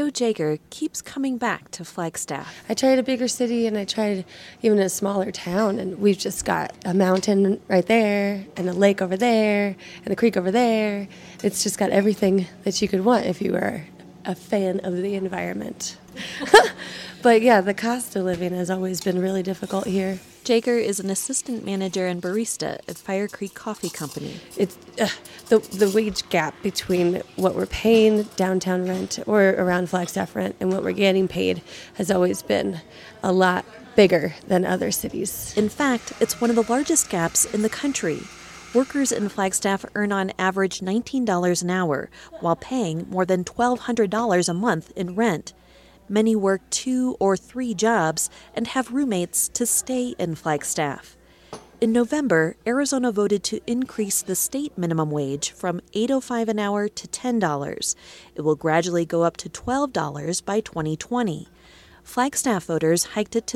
Joe Jager keeps coming back to Flagstaff. I tried a bigger city and I tried even a smaller town, and we've just got a mountain right there and a lake over there and a creek over there. It's just got everything that you could want if you were a fan of the environment. But yeah, the cost of living has always been really difficult here. Jager is an assistant manager and barista at Fire Creek Coffee Company. It's the wage gap between what we're paying downtown rent or around Flagstaff rent and what we're getting paid has always been a lot bigger than other cities. In fact, it's one of the largest gaps in the country. Workers in Flagstaff earn on average $19 an hour, while paying more than $1,200 a month in rent. Many work 2 or 3 jobs and have roommates to stay in Flagstaff. In November, Arizona voted to increase the state minimum wage from $8.05 an hour to $10. It will gradually go up to $12 by 2020. Flagstaff voters hiked it to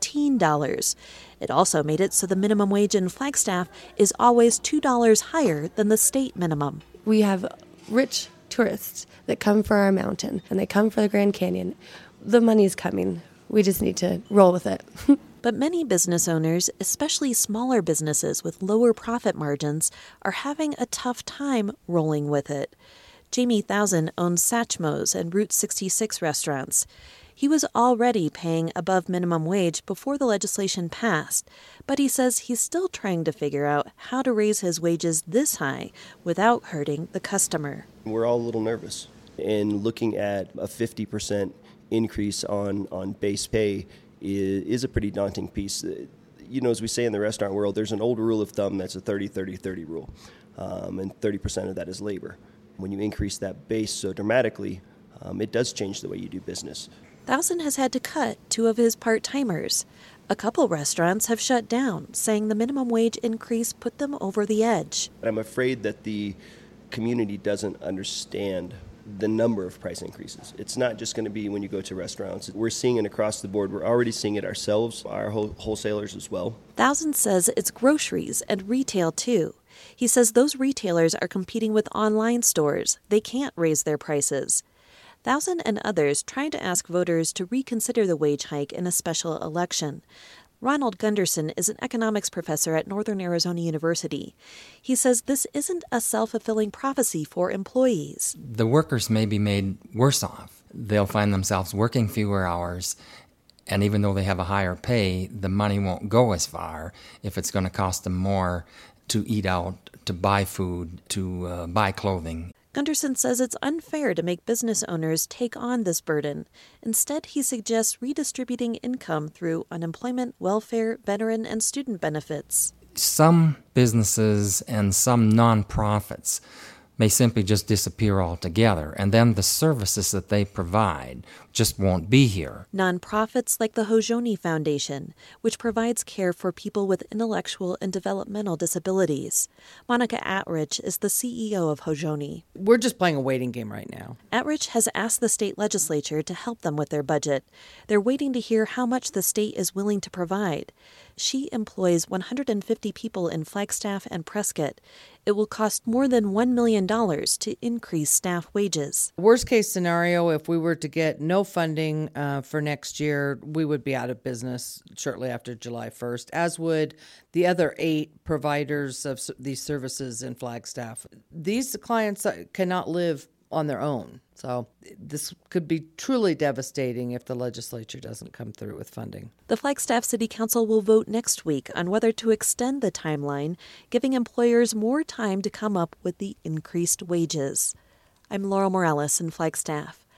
$15. It also made it so the minimum wage in Flagstaff is always $2 higher than the state minimum. We have rich tourists that come for our mountain, and they come for the Grand Canyon. The money's coming. We just need to roll with it. But many business owners, especially smaller businesses with lower profit margins, are having a tough time rolling with it. Jamie Thousand owns Satchmo's and Route 66 restaurants. He was already paying above minimum wage before the legislation passed, but he says he's still trying to figure out how to raise his wages this high without hurting the customer. We're all a little nervous, and looking at a 50% increase on base pay is a pretty daunting piece. You know, as we say in the restaurant world, there's an old rule of thumb that's a 30-30-30 rule, and 30% of that is labor. When you increase that base so dramatically, it does change the way you do business. Thousand has had to cut 2 of his part-timers. A couple restaurants have shut down, saying the minimum wage increase put them over the edge. I'm afraid that the community doesn't understand the number of price increases. It's not just going to be when you go to restaurants. We're seeing it across the board. We're already seeing it ourselves, our wholesalers as well. Thousand says it's groceries and retail too. He says those retailers are competing with online stores. They can't raise their prices. Thousand and others tried to ask voters to reconsider the wage hike in a special election. Ronald Gunderson is an economics professor at Northern Arizona University. He says this isn't a self-fulfilling prophecy for employees. The workers may be made worse off. They'll find themselves working fewer hours, and even though they have a higher pay, the money won't go as far if it's going to cost them more to eat out, to buy food, to buy clothing. Gunderson says it's unfair to make business owners take on this burden. Instead, he suggests redistributing income through unemployment, welfare, veteran, and student benefits. Some businesses and some nonprofits may simply just disappear altogether, and then the services that they provide just won't be here. Nonprofits like the Hojoni Foundation, which provides care for people with intellectual and developmental disabilities. Monica Attrich is the CEO of Hojoni. We're just playing a waiting game right now. Attrich has asked the state legislature to help them with their budget. They're waiting to hear how much the state is willing to provide. She employs 150 people in Flagstaff and Prescott. It will cost more than $1 million to increase staff wages. Worst case scenario, if we were to get no funding for next year, we would be out of business shortly after July 1st, as would the other 8 providers of these services in Flagstaff. These clients cannot live on their own. So this could be truly devastating if the legislature doesn't come through with funding. The Flagstaff City Council will vote next week on whether to extend the timeline, giving employers more time to come up with the increased wages. I'm Laurel Morales in Flagstaff.